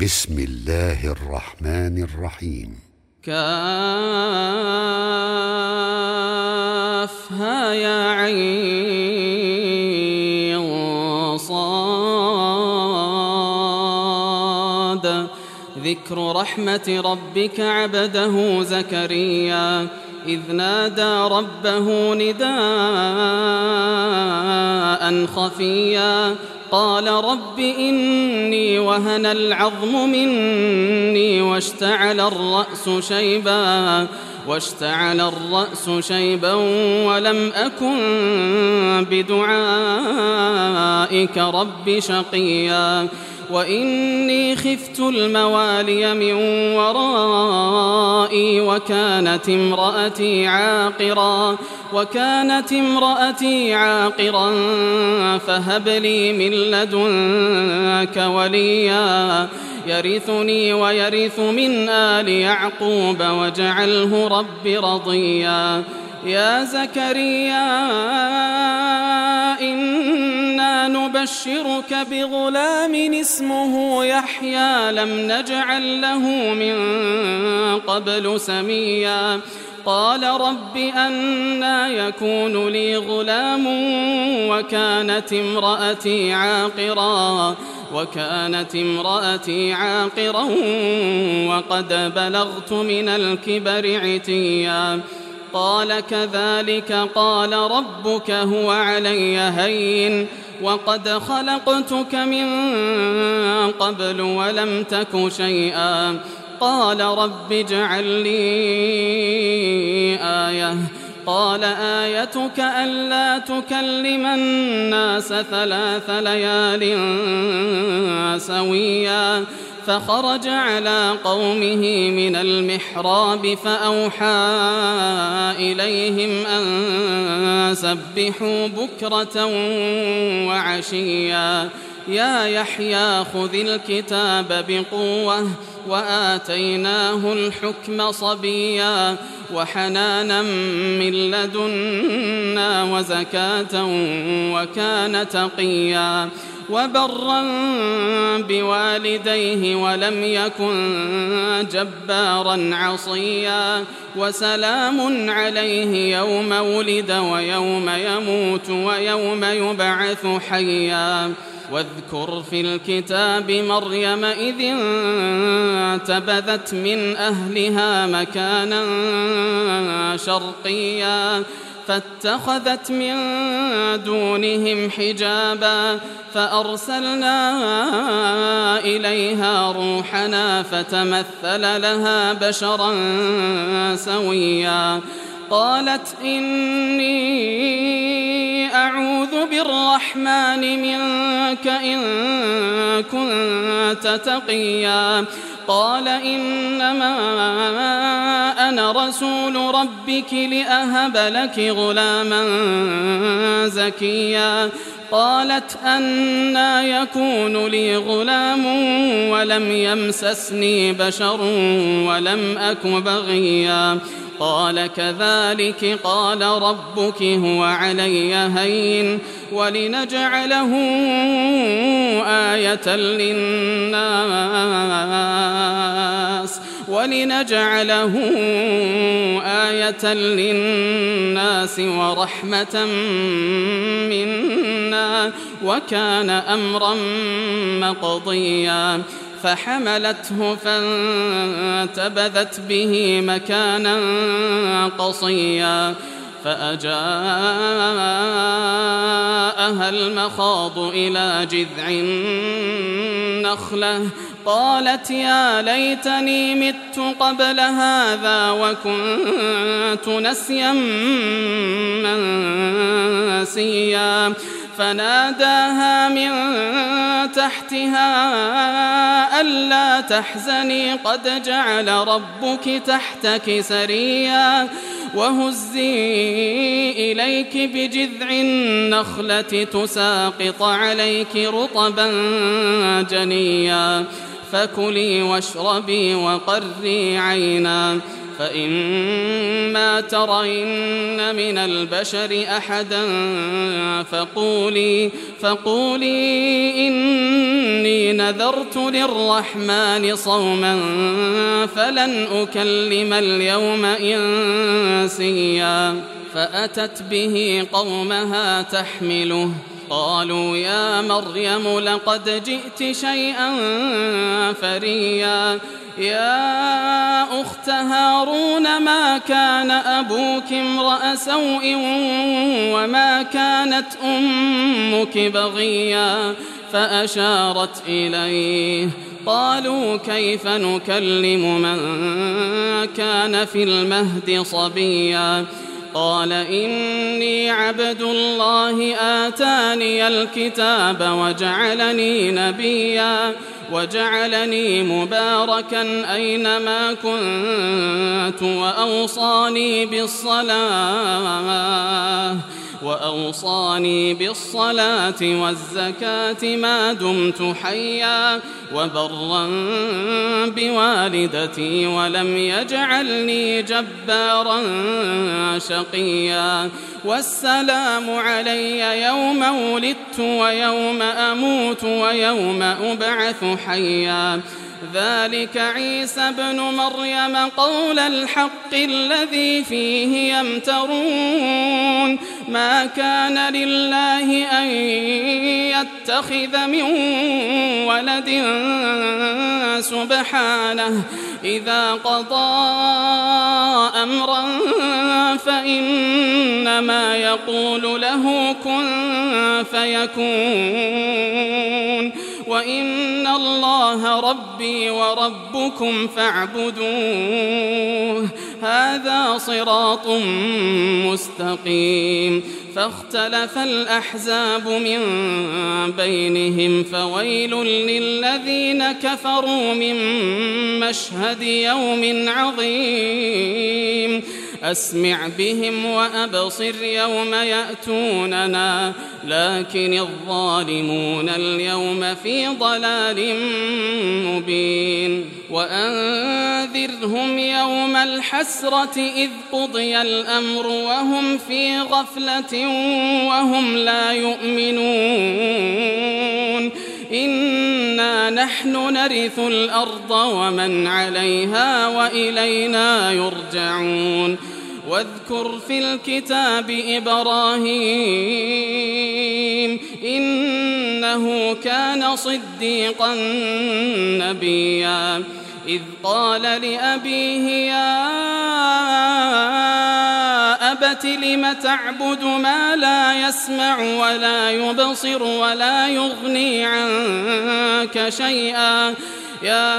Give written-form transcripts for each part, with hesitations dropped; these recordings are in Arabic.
بسم الله الرحمن الرحيم. كافها يا عين صاد. ذكر رحمة ربك عبده زكريا إذ نادى ربه نداء خفيا قال رب إني وهن العظم مني واشتعل الرأس شيبا ولم أكن بدعائك رب شقيا وإني خفت الموالي من ورائي وكانت امرأتي عاقرا فهب لي من لدنك وليا يرثني ويرث من آل يعقوب واجعله رب رضيا. يا زكريا إنا نبشرك بغلام اسمه يحيى لم نجعل له من قبل سميا قال رب أنى يكون لي غلام وكانت امرأتي عاقرا وقد بلغت من الكبر عتيا قال كذلك قال ربك هو علي هين وقد خلقتك من قبل ولم تك شيئا قال رب اجعل لي آية قال آيتك ألا تكلم الناس 3 ليال سويا فخرج على قومه من المحراب فأوحى إليهم أن سبحوا بكرة وعشيا يا يحيى خذ الكتاب بقوة وآتيناه الحكم صبيا وحنانا من لدنا وزكاة وكان تقيا وبرا بوالديه ولم يكن جبارا عصيا وسلام عليه يوم ولد ويوم يموت ويوم يبعث حيا واذكر في الكتاب مريم إذ انتبذت من أهلها مكانا شرقيا فاتخذت من دونهم حجابا فأرسلنا إليها روحنا فتمثل لها بشرا سويا قالت إني أعوذ بالرحمن منك إن كنت تقيا قال إنما أنا رسول ربك لأهب لك غلاما زكيا قالت أنى يكون لي غلام ولم يمسسني بشر ولم أك بغيا قال كذلك قال ربك هو علي هين ولنجعله آية للناس ورحمة منا وكان أمرا مقضيا فحملته فانتبذت به مكانا قصيا فأجاءها المخاض إلى جذع النخلة قالت يا ليتني مت قبل هذا وكنت نسيا منسيا فناداها من تحتها ألا تحزني قد جعل ربك تحتك سريا وهزي إليك بجذع النخلة تساقط عليك رطبا جنيا فكلي واشربي وقري عينا فإما ترين من البشر أحدا فقولي إني نذرت للرحمن صوما فلن أكلم اليوم إنسيا. فأتت به قومها تحمله قالوا يا مريم لقد جئت شيئا فريا يا أخت هارون ما كان أبوك امرأ سوء وما كانت أمك بغيا فأشارت إليه قالوا كيف نكلم من كان في المهد صبيا قال إني عبد الله آتاني الكتاب وجعلني نبيا وجعلني مباركا أينما كنت وأوصاني بالصلاة والزكاة ما دمت حيا وبرا بوالدتي ولم يجعلني جبارا شقيا والسلام علي يوم ولدت ويوم أموت ويوم أبعث حيا ذلك عيسى ابن مريم قول الحق الذي فيه يمترون ما كان لله أن يتخذ من ولد سبحانه إذا قضى أمرا فإنما يقول له كن فيكون وإن الله ربي وربكم فاعبدوه هذا صراط مستقيم. فاختلف الأحزاب من بينهم فويل للذين كفروا من مشهد يوم عظيم أسمع بهم وأبصر يوم يأتوننا لكن الظالمون اليوم في ضلال مبين. وأنذرهم يوم الحسرة إذ قضي الأمر وهم في غفلة وهم لا يؤمنون إنا نحن نرث الأرض ومن عليها وإلينا يرجعون. واذكر في الكتاب إبراهيم إنه كان صديقا نبيا إذ قال لأبيه يا أبت لم تعبد ما لا يسمع ولا يبصر ولا يغني عنك شيئا يا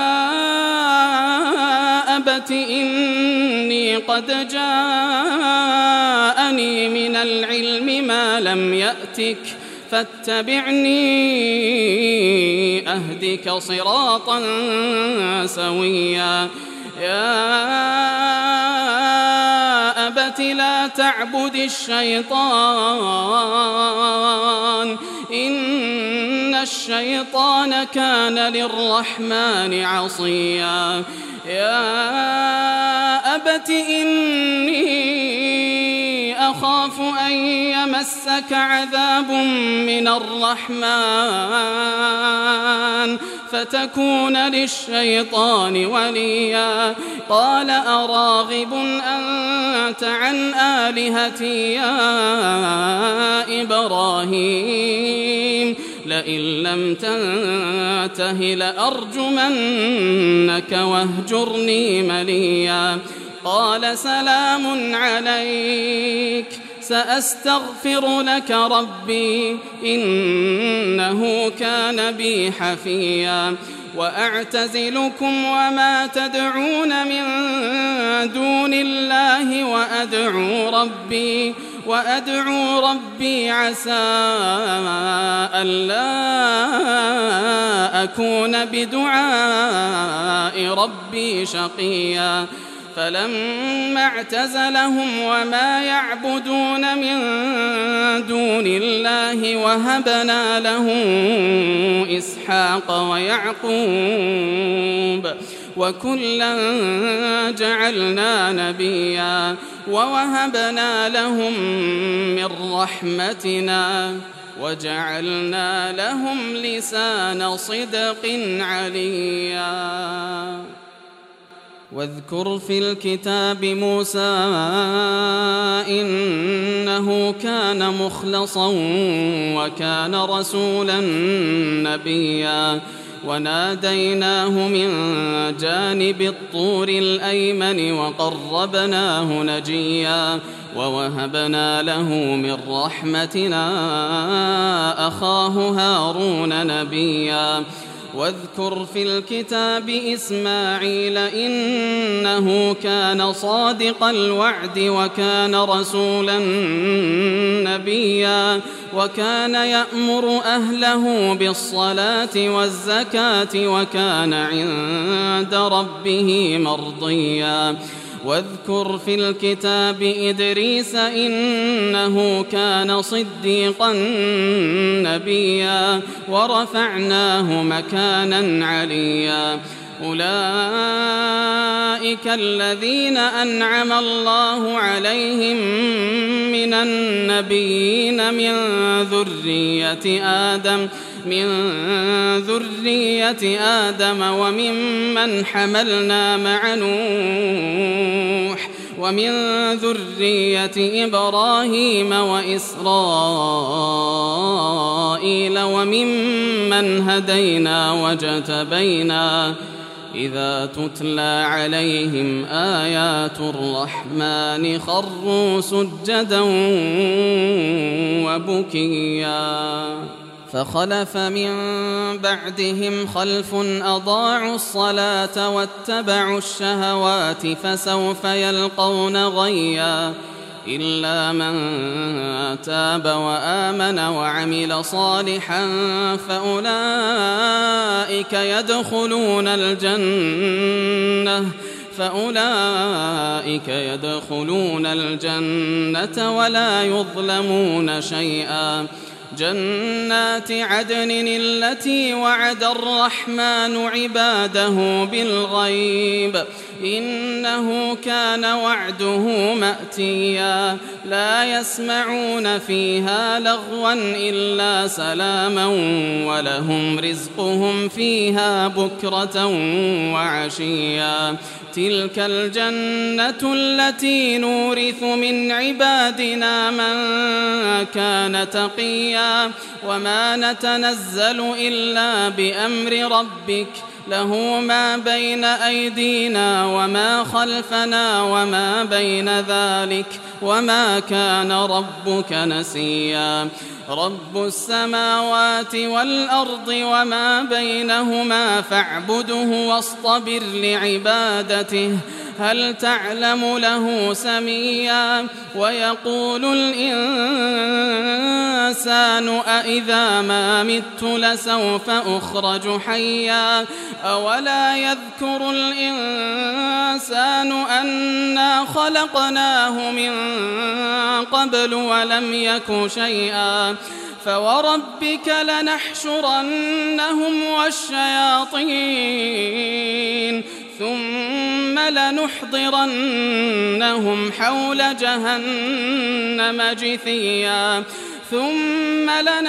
أبت إني قد جاءني من العلم ما لم يأتك فاتبعني أهدك صراطا سويا يا أبت لا تعبد الشيطان إن الشيطان كان للرحمن عصيا يا أبت إني أخاف أن يمسك عذاب من الرحمن فتكون للشيطان وليا قال أراغب أنت عن آلهتي يا إبراهيم لئن لم تنته لأرجمنك واهجرني مليا قال سلام عليك سأستغفر لك ربي إنه كان بي حفيا وأعتزلكم وما تدعون من دون الله وأدعو ربي عسى ألا أكون بدعاء ربي شقيا فلما اعتزلهم وما يعبدون من دون الله وهبنا له إسحاق ويعقوب وكلا جعلنا نبيا ووهبنا لهم من رحمتنا وجعلنا لهم لسان صدق عليا واذكر في الكتاب موسى إنه كان مخلصا وكان رسولا نبيا وناديناه من جانب الطور الأيمن وقربناه نجيا ووهبنا له من رحمتنا أخاه هارون نبيا واذكر في الكتاب إسماعيل إنه كان صادق الوعد وكان رسولا نبيا وكان يأمر أهله بالصلاة والزكاة وكان عند ربه مرضيا واذكر في الكتاب إدريس إنه كان صديقا نبيا ورفعناه مكانا عليا أولئك الذين أنعم الله عليهم من النبيين من ذرية آدم وممن حملنا مع نوح ومن ذرية إبراهيم وإسرائيل وممن هدينا واجتبينا إذا تتلى عليهم آيات الرحمن خروا سجدا وبكيا فخلف من بعدهم خلف أضاعوا الصلاة واتبعوا الشهوات فسوف يلقون غيا إلا من تاب وآمن وعمل صالحا فأولئك يدخلون الجنة ولا يظلمون شيئا جنات عدن التي وعد الرحمن عباده بالغيب إنه كان وعده مأتيا لا يسمعون فيها لغوا إلا سلاما ولهم رزقهم فيها بكرة وعشيا تلك الجنة التي نورث من عبادنا من كان تقيا وما نتنزل إلا بأمر ربك له ما بين أيدينا وما خلفنا وما بين ذلك وما كان ربك نسيا رب السماوات والأرض وما بينهما فاعبده واصطبر لعبادته هل تعلم له سميا ويقول الإنسان أإذا ما مت لسوف أخرج حيا أولا يذكر الإنسان أنا خلقناه من قبل ولم يك شيئا فوربك لنحشرنهم والشياطين ثم لنحضرنهم حول جهنم جثيا ثم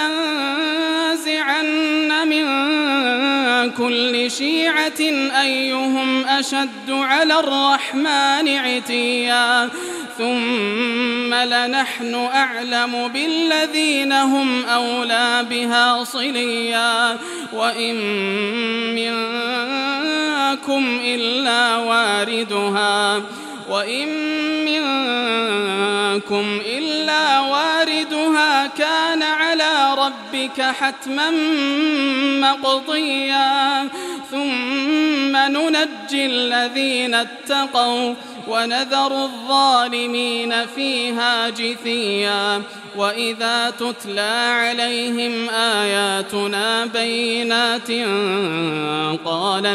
لننزعن من كل شيعة أيهم أشد على الرحمن عتيا ثم لنحن أعلم بالذين هم أولى بها صليا وإن منكم إلا واردها كان على ربك حتما مقضيا ثم ننجي الذين اتقوا ونذر الظالمين فيها جثيا وإذا تتلى عليهم آياتنا بينات قال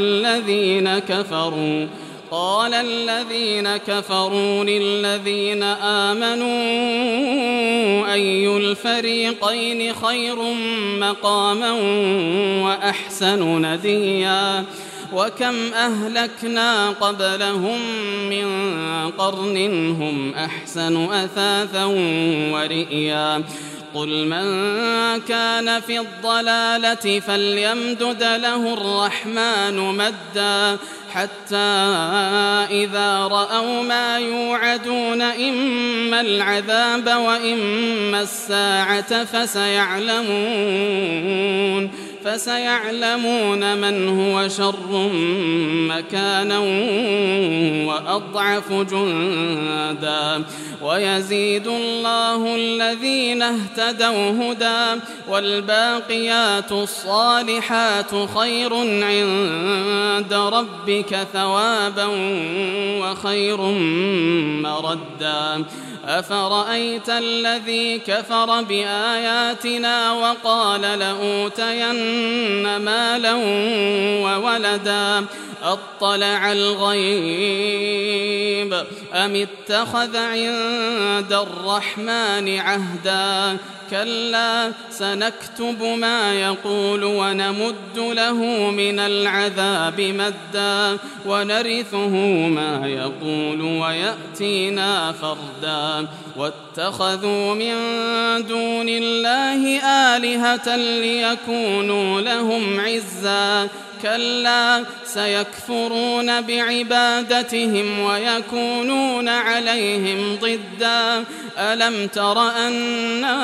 الذين كفروا للذين آمنوا أي الفريقين خير مقاما وأحسن نديا وكم أهلكنا قبلهم من قرن هم أحسن أثاثا ورئيا قل من كان في الضلالة فليمدد له الرحمن مدا حتى إذا رأوا ما يوعدون إما العذاب وإما الساعة فسيعلمون من هو شر مكانا وأضعف جندا ويزيد الله الذين اهتدوا هدى والباقيات الصالحات خير عند ربك ثوابا وخير مردا أفرأيت الذي كفر بآياتنا وقال لأوتين مالا وولدا أطلع الغيب أم اتخذ عند الرحمن عهدا كلا سنكتب ما يقول ونمد له من العذاب مدا ونرثه ما يقول ويأتينا فردا واتخذوا من دون الله آلهة ليكونوا لهم عزا كلا سيكفرون بعبادتهم ويكونون عليهم ضدا ألم تر أنا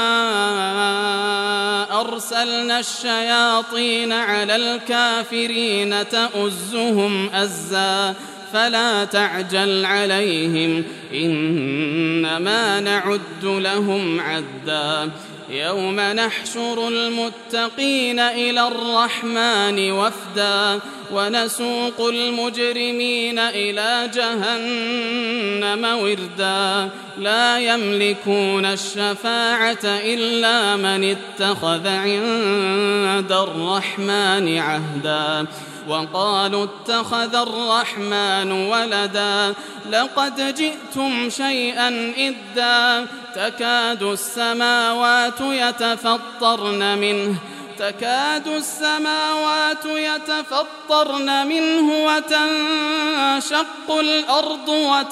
أرسلنا الشياطين على الكافرين تؤزهم أزا فلا تعجل عليهم إنما نعد لهم عدا يوم نحشر المتقين إلى الرحمن وفدا ونسوق المجرمين إلى جهنم وردا لا يملكون الشفاعة إلا من اتخذ عند الرحمن عهدا وقالوا اتخذ الرحمن ولدا لقد جئتم شيئا إدا تكاد السماوات يتفطرن منه وتنشق الأرض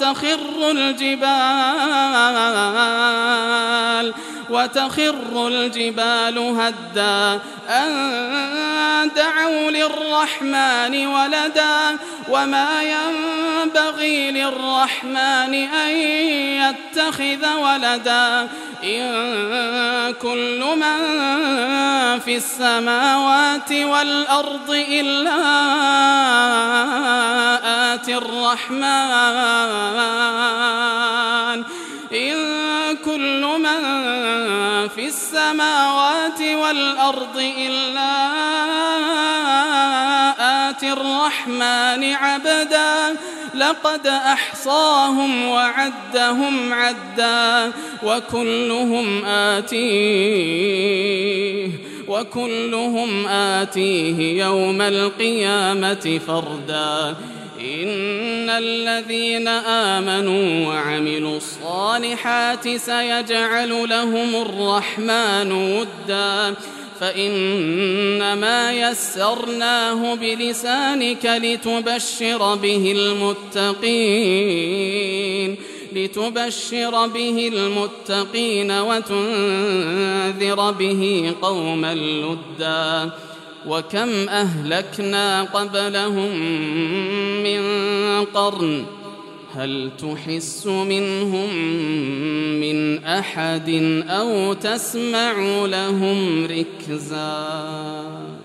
وتخر الجبال هدا أن دعوا للرحمن ولدا وما ينبغي للرحمن أن يتخذ ولدا إن كل من في السماوات والأرض إلا آتي الرحمن إن كل من في السماوات والأرض إلا آتي الرحمن عبدا لقد أحصاهم وعدهم عدا وكلهم آتيه يوم القيامة فردا إن الذين آمنوا وعملوا الصالحات سيجعل لهم الرحمن ودا فإنما يسرناه بلسانك لتبشر به المتقين وتنذر به قوما لدا وكم أهلكنا قبلهم من قرن هل تحس منهم من أحد أو تسمع لهم ركزا